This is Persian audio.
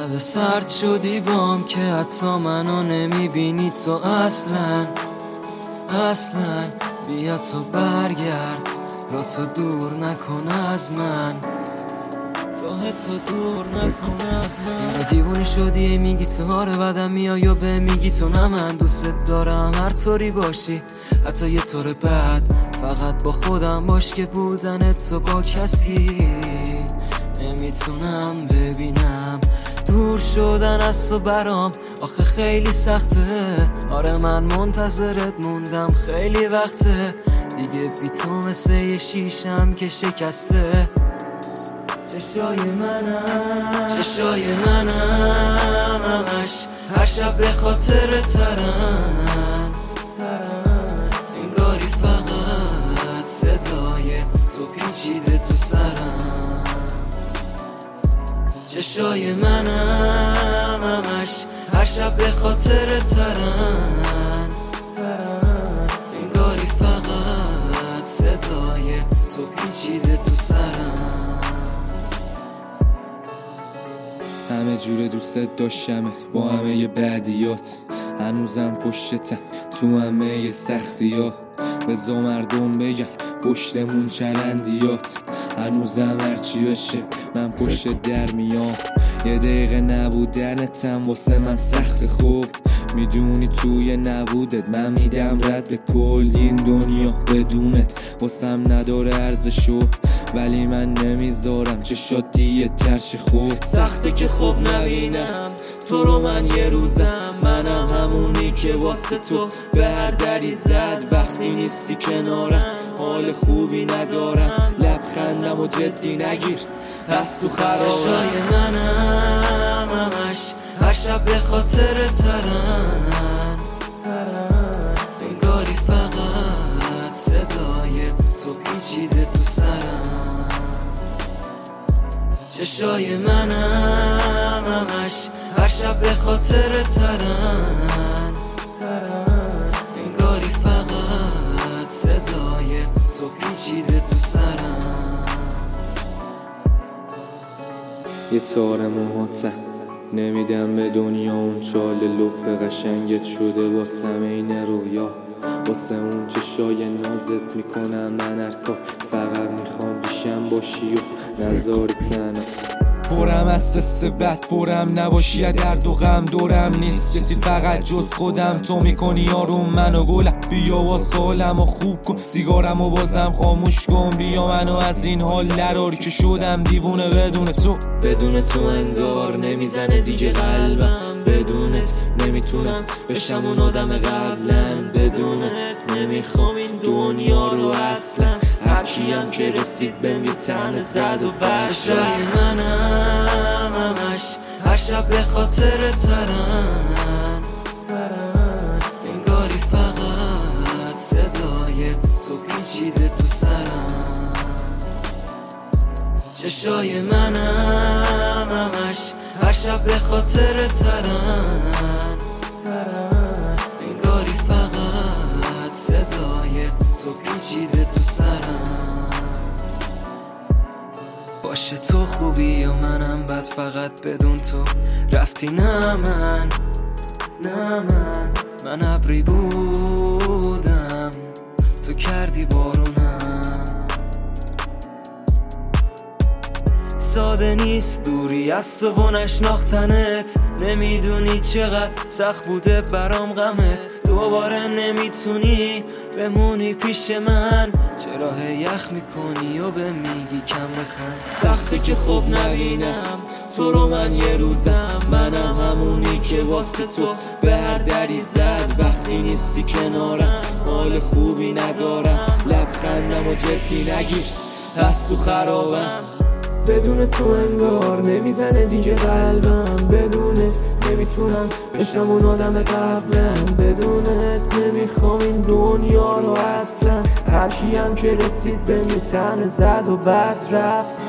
انقدر سرد شدی بام که حتی منو نمیبینی تو اصلا بیا تو برگرد، را تو دور نکن از من، راه تو دور نکن از من. اینقدر دیوونه شدی میگی تو آره بعدم میای یا به میگی تو نه من دوست دارم هر طوری باشی، حتی یه طور بد، فقط با خودم باش که بودن تو با کسی نمیتونم ببینم. دور شدن از تو برام آخه خیلی سخته، آره من منتظرت موندم خیلی وقته، دیگه بی تو مثل یه شیشم که شکسته. چشای منم همش هر شب به خاطر ترن، انگاری فقط صدای تو پیچیده تو سرم. چشای منم همش هر شب به خاطر ترن، انگاری فقط صدای تو پیچیده تو سرم. همه جور دوستت داشتمه با همه ی بدیات، هنوزم پشتتم تو همه ی سختیات، بزا مردم بگن پشتمون چرندیات، هنوزم هرچی بشه من پشت در میام. یه دقیقه نبودنتم واسه من سخت، خوب میدونی توی نبودت من میدم رد به کل این دنیا، بدونت واسم نداره ارزشو، ولی من نمیذارم چشات دیگه ترش. خوب سخته که خوب نبینم تو رو من یه روزم، منم همونی که واسه تو به هر دری زد، وقتی نیستی کنارم حال خوبی ندارم، لبخندم و جدی نگیر از تو خرابم. چشای منم همش هر شب به خاطر ترن، انگاری فقط صدای تو پیچیده تو سرم. چشای منم همش هر شب به خاطر ترن، انگاری فقط صدای تو پیچیده تو سرم. یه تار موهاتم نمیدم به دنیا، اون چال لپ قشنگت شده واسم این رویا، واسه اون چشای نازت میکنم من هر کار، فقط میخوام پیشم باشی و نذاری تنها. پرم از سس بد پرم نباشی، درد و غم دورم نیست کسی فقط جز خودم، تو میکنی آروم منو گلم، بیا و سالم و خوب کن سیگارم و بازم خاموش کن، بیا منو از این حال نرار که شدم دیوونه بدون تو. بدون تو انگار نمیزنه دیگه قلبم، بدونت نمیتونم بشم اون آدم قبلن، بدونت نمیخوام این دنیا رو اصلا، هر کیم که رسید بهم یه تن زد و برد. چشای منم همش هر شب به خاطر ترن، انگاری فقط صدای تو پیچیده تو سرم. چشای منم همش هر شب به خاطر ترن، انگاری فقط صدای تو پیچیده تو سرم. باشه تو خوبی و منم بد، فقط بدون تو رفتی نه من ابری بودم تو کردی بارونم. ساده نیست دوری از تو و نشناختنت، نمیدونی چقدر سخت بوده برام غمت، دوباره نمیتونی بمونی پیش من، چرا یخ میکنی و به میگی کم بخند. سخته که خوب نبینم تو رو من یه روزم، منم همونی که واسه تو به هر دری زد، وقتی نیستی کنارم حال خوبی ندارم، لبخندم و جدی نگیر از تو خرابم. بدون تو انگار نمیزنه دیگه قلبم، بدونت نمیتونم بشم اون آدم قبلم، بدونت نمیخوام این دنیا رو اصلا، هر کیم که رسید به یه تن زد و بعد رفت.